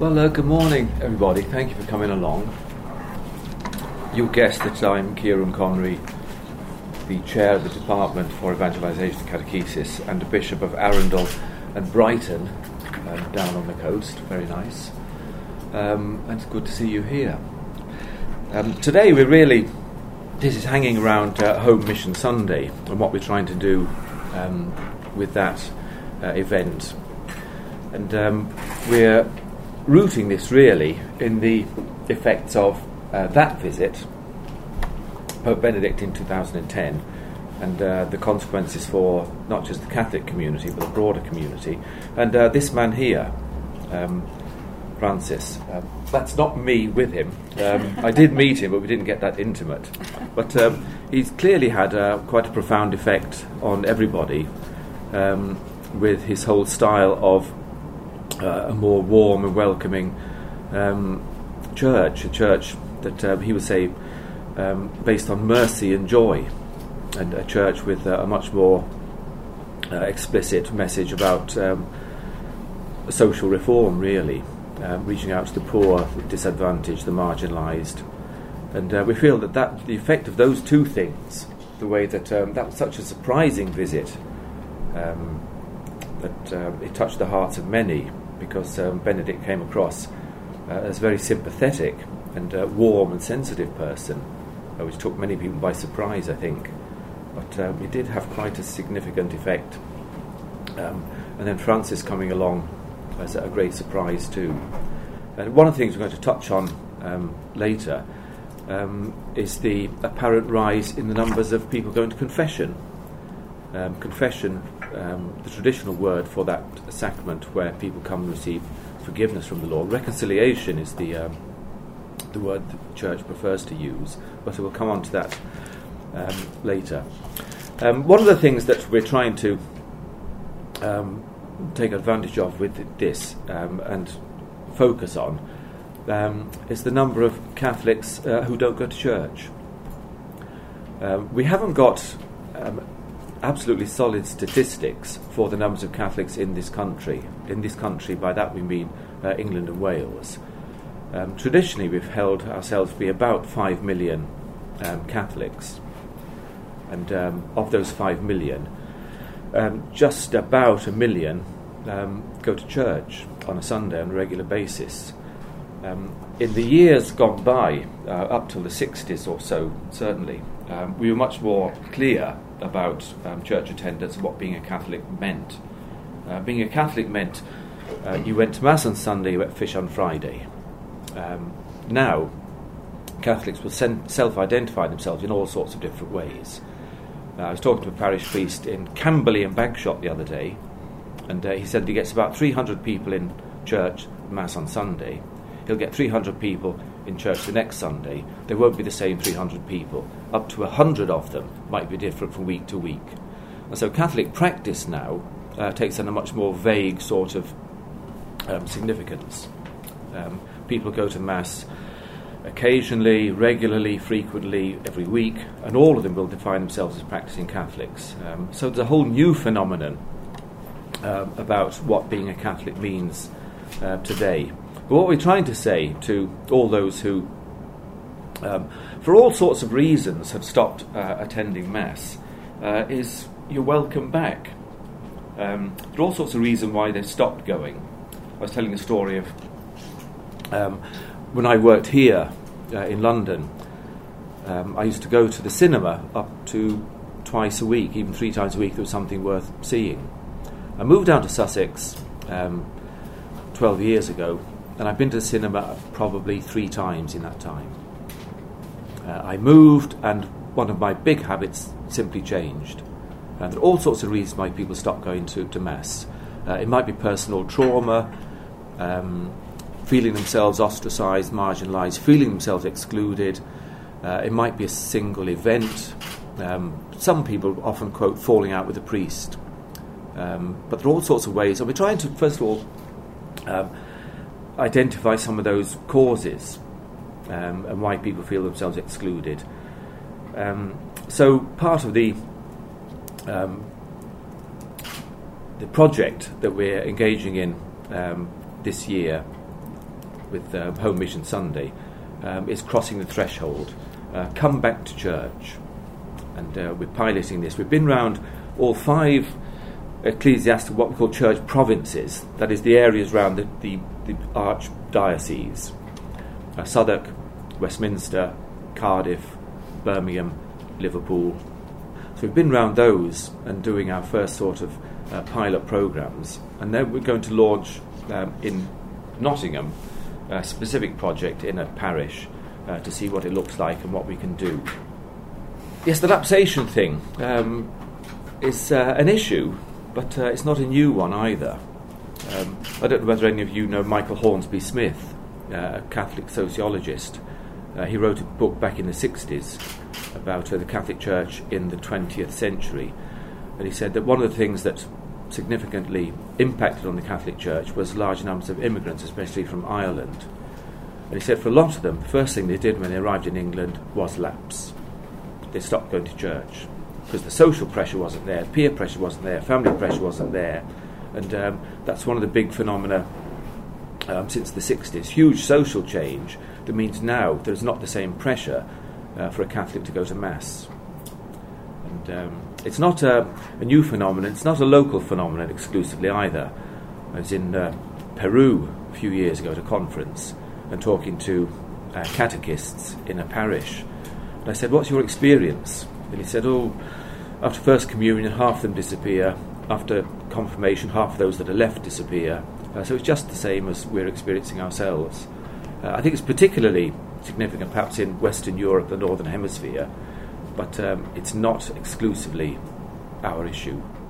Well, good morning, everybody. Thank you for coming along. You'll guess that I'm Kieran Connery, the Chair of the Department for Evangelisation and Catechesis and the Bishop of Arundel and Brighton, down on the coast. Very nice. And it's good to see you here. Today this is hanging around Home Mission Sunday and what we're trying to do with that event. And we're rooting this really in the effects of that visit, Pope Benedict in 2010, and the consequences for not just the Catholic community but the broader community. And this man here, Francis, that's not me with him. I did meet him, but we didn't get that intimate. But he's clearly had quite a profound effect on everybody with his whole style of a more warm and welcoming church, a church that he would say based on mercy and joy, and a church with a much more explicit message about social reform, really, reaching out to the poor, the disadvantaged, the marginalised. And we feel that the effect of those two things, the way that that was such a surprising visit, that it touched the hearts of many, because Benedict came across as a very sympathetic and warm and sensitive person, which took many people by surprise, I think. But it did have quite a significant effect. And then Francis coming along as a great surprise too. And one of the things we're going to touch on later is the apparent rise in the numbers of people going to confession. Confession, the traditional word for that sacrament where people come and receive forgiveness from the Lord. Reconciliation is the word the Church prefers to use, but we'll come on to that later. One of the things that we're trying to take advantage of with this and focus on is the number of Catholics who don't go to church. We haven't got absolutely solid statistics for the numbers of Catholics in this country. In this country, by that we mean England and Wales. Traditionally, we've held ourselves to be about 5 million Catholics, and of those 5 million, just about 1 million go to church on a Sunday on a regular basis. In the years gone by, up till the 60s or so, certainly, we were much more clear about church attendance and what being a Catholic meant. Being a Catholic meant you went to Mass on Sunday, you ate fish on Friday. Now, Catholics will self-identify themselves in all sorts of different ways. I was talking to a parish priest in Camberley and Bagshot the other day, and he said he gets about 300 people in church, Mass on Sunday. He'll get 300 people in church the next Sunday. They won't be the same 300 people. Up to 100 of them might be different from week to week. And so Catholic practice now takes on a much more vague sort of significance. People go to Mass occasionally, regularly, frequently, every week, and all of them will define themselves as practicing Catholics. So there's a whole new phenomenon about what being a Catholic means today. But what we're trying to say to all those who, for all sorts of reasons, have stopped attending Mass is you're welcome back. There are all sorts of reasons why they've stopped going. I was telling a story of when I worked here in London. I used to go to the cinema up to twice a week, even 3 times a week. There was something worth seeing. I moved down to Sussex 12 years ago, and I've been to the cinema probably 3 times in that time. I moved, and one of my big habits simply changed. There are all sorts of reasons why people stop going to Mass. It might be personal trauma, feeling themselves ostracised, marginalised, feeling themselves excluded. It might be a single event. Some people often quote falling out with a priest. But there are all sorts of ways. So we're trying to, first of all, identify some of those causes and why people feel themselves excluded. So part of the project that we're engaging in this year with Home Mission Sunday is crossing the threshold. Come back to church. And we're piloting this. We've been round all 5 ecclesiastical, what we call church provinces, that is the areas around the archdiocese. Southwark, Westminster, Cardiff, Birmingham, Liverpool. So we've been round those and doing our first sort of pilot programmes, and then we're going to launch in Nottingham a specific project in a parish to see what it looks like and what we can do. Yes, the lapsation thing is an issue, but it's not a new one either. I don't know whether any of you know Michael Hornsby Smith, a Catholic sociologist. He wrote a book back in the 60s about the Catholic Church in the 20th century, and he said that one of the things that significantly impacted on the Catholic Church was large numbers of immigrants, especially from Ireland. And he said for a lot of them, the first thing they did when they arrived in England was lapse. They stopped going to church because the social pressure wasn't there, peer pressure wasn't there, family pressure wasn't there, and that's one of the big phenomena since the 60s. Huge social change that means now there's not the same pressure for a Catholic to go to Mass. And it's not a new phenomenon, it's not a local phenomenon exclusively either. I was in Peru a few years ago at a conference and talking to catechists in a parish. And I said, "What's your experience?" And he said, "Oh, after First Communion, half of them disappear. After confirmation, half of those that are left disappear. So it's just the same as we're experiencing ourselves." I think it's particularly significant perhaps in Western Europe, the Northern Hemisphere, but it's not exclusively our issue.